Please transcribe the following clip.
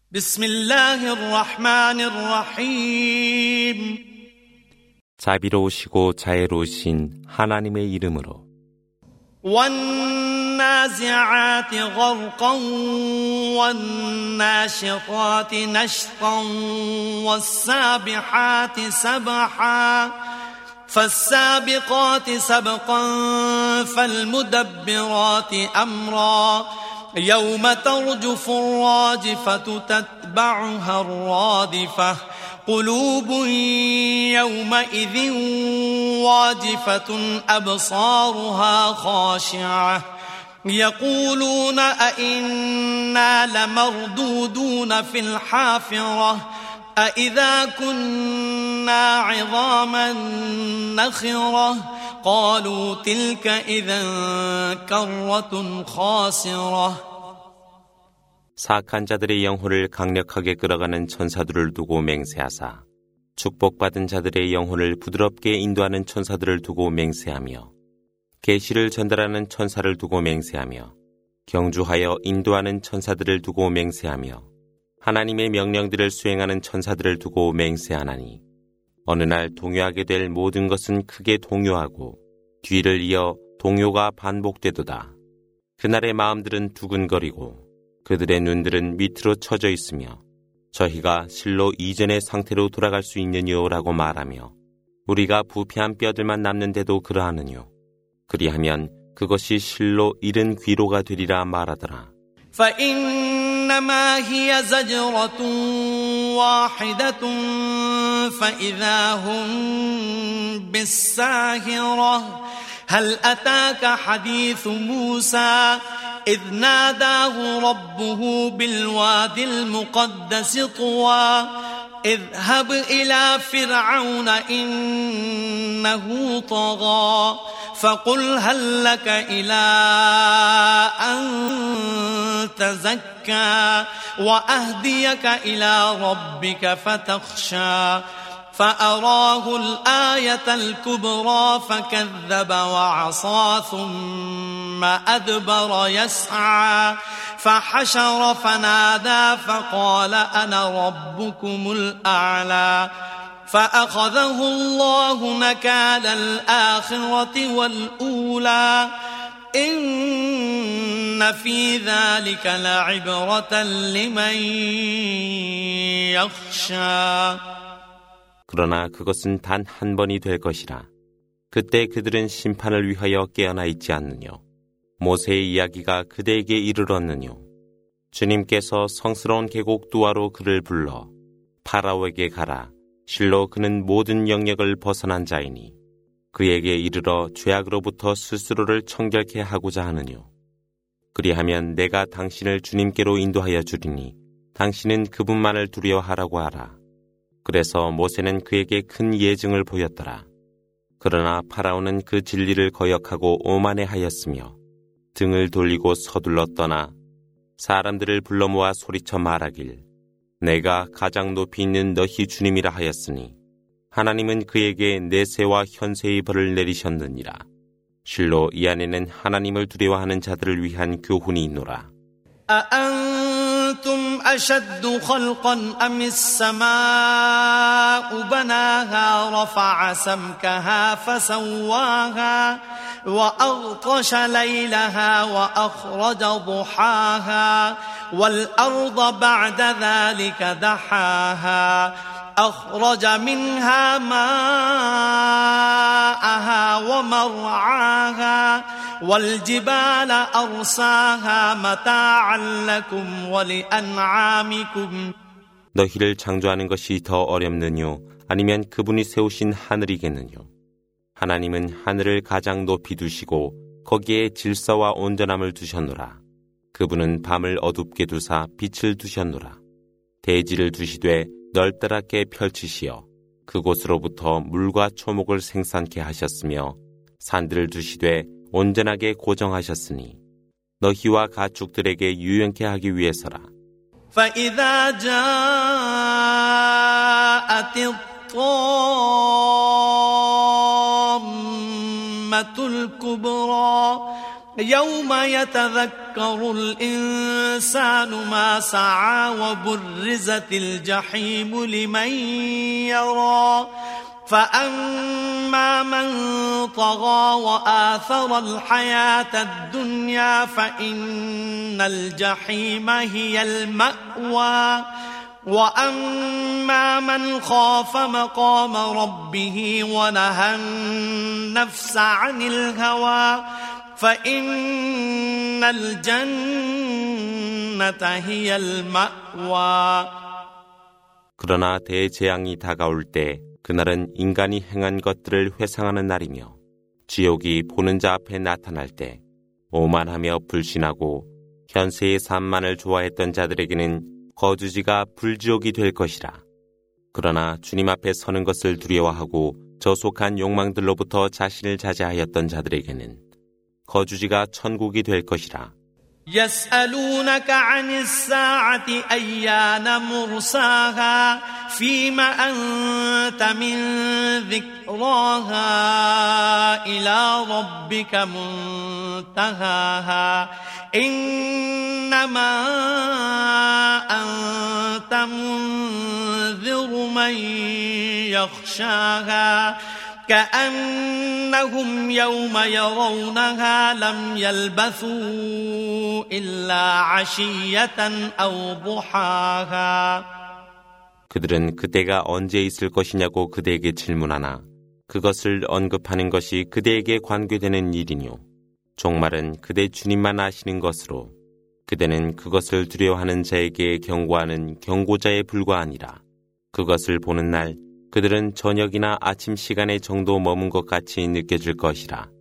بسم الله الرحمن الرحيم 자비로우시고 자애로우신 하나님의 이름으로 والنازعات غرقا والناشطات نشطا والسابحات سبحا فالسابقات سبقا فالمدبرات أمرا يوم ترجف الراجفة تتبعها الرادفة قلوب يومئذ واجفة أبصارها خاشعة يقولون أئنا لمردودون في الحافرة أئذا كنا عظاما نخرة قالوا تلك إذا كرة خاسرة 사악한 자들의 영혼을 강력하게 끌어가는 천사들을 두고 맹세하사 축복받은 자들의 영혼을 부드럽게 인도하는 천사들을 두고 맹세하며 계시를 전달하는 천사를 두고 맹세하며 경주하여 인도하는 천사들을 두고 맹세하며 하나님의 명령들을 수행하는 천사들을 두고 맹세하나니 어느 날 동요하게 될 모든 것은 크게 동요하고 뒤를 이어 동요가 반복되도다. 그날의 마음들은 두근거리고 그들의 눈들은 밑으로 처져 있으며 저희가 실로 이전의 상태로 돌아갈 수 있느뇨 라고 말하며 우리가 부패한 뼈들만 남는데도 그러하느뇨. 그리하면 그것이 실로 이른 귀로가 되리라 말하더라. فإنما هي زجرة واحدة فإذا هم بالساهرة هل أتاك حديث موسى إذ ناداه ربه بالوادي المقدس طوى اذهب إلى فرعون إنه طغى فقل هل لك إلى أن تزكى وأهديك إلى ربك فتخشى فأراه الآية الكبرى فكذب وعصى ثم أدبر يسعى فحشر فنادى فقال أنا ربكم الأعلى فأخذه الله نكال الآخرة والأولى إن في ذلك لعبرة لمن يخشى 그러나 그것은 단 한 번이 될 것이라. 그때 그들은 심판을 위하여 깨어나 있지 않느뇨. 모세의 이야기가 그대에게 이르렀느뇨. 주님께서 성스러운 계곡 두아로 그를 불러 파라오에게 가라. 실로 그는 모든 영역을 벗어난 자이니 그에게 이르러 죄악으로부터 스스로를 청결케 하고자 하느뇨. 그리하면 내가 당신을 주님께로 인도하여 주리니 당신은 그분만을 두려워하라고 하라. 그래서 모세는 그에게 큰 예증을 보였더라. 그러나 파라오는 그 진리를 거역하고 오만해하였으며 등을 돌리고 서둘러 떠나 사람들을 불러 모아 소리쳐 말하길 내가 가장 높이 있는 너희 주님이라 하였으니 하나님은 그에게 내세와 현세의 벌을 내리셨느니라. 실로 이 안에는 하나님을 두려워하는 자들을 위한 교훈이 있노라. أأنتم أشد خلقا أم السماء بناها رفع سمكها فسواها وأغطش ليلها وأخرج ضحاها والأرض بعد ذلك دحاها أخرج منها ماءها ومرعاها والجبال أرساها متاعا لكم ولأنعامكم 너희를 창조하는 것이 더 어렵느뇨 아니면 그분이 세우신 하늘이겠느뇨. 하나님은 하늘을 가장 높이 두시고 거기에 질서와 온전함을 두셨노라. 그분은 밤을 어둡게 두사 빛을 두셨노라. 대지를 두시되 넓다랗게 펼치시어 그곳으로부터 물과 초목을 생산케 하셨으며 산들을 두시되 온전하게 고정하셨으니 너희와 가축들에게 유연케 하기 위해서라. فإذا جاءت الطامة الكبرى يوم يتذكر الإنسان ما سعى وبرزت الجحيم لمن يرى فأما من طغى وآثر الحياة الدنيا فإن الجحيم هي المأوى وأما من خاف مقام ربه ونهى النفس عن الهوى فإن الجنة هي المأوى. 그러나 대재앙이 다가올 때 그날은 인간이 행한 것들을 회상하는 날이며 지옥이 보는 자 앞에 나타날 때 오만하며 불신하고 현세의 삶만을 좋아했던 자들에게는 거주지가 불지옥이 될 것이라. 그러나 주님 앞에 서는 것을 두려워하고 저속한 욕망들로부터 자신을 자제하였던 자들에게는 거주지가 천국이 될 것이라. يسألونك عن الساعة أيان مرساها فيما أنت من ذكراها إلى ربك منتهاها إنما أنت منذر من يخشاها كأنهم يوم يرونها لم يلبثوا إلا عشية أو ضحاها. 그들은 그때가 언제 있을 것이냐고 그대에게 질문하나 그것을 언급하는 것이 그대에게 관계되는 일이뇨. 종말은 그대 주님만 아시는 것으로 그대는 그것을 두려워하는 자에게 경고하는 경고자에 불과하니라. 그것을 보는 날 그들은 저녁이나 아침 시간에 정도 머문 것 같이 느껴질 것이라.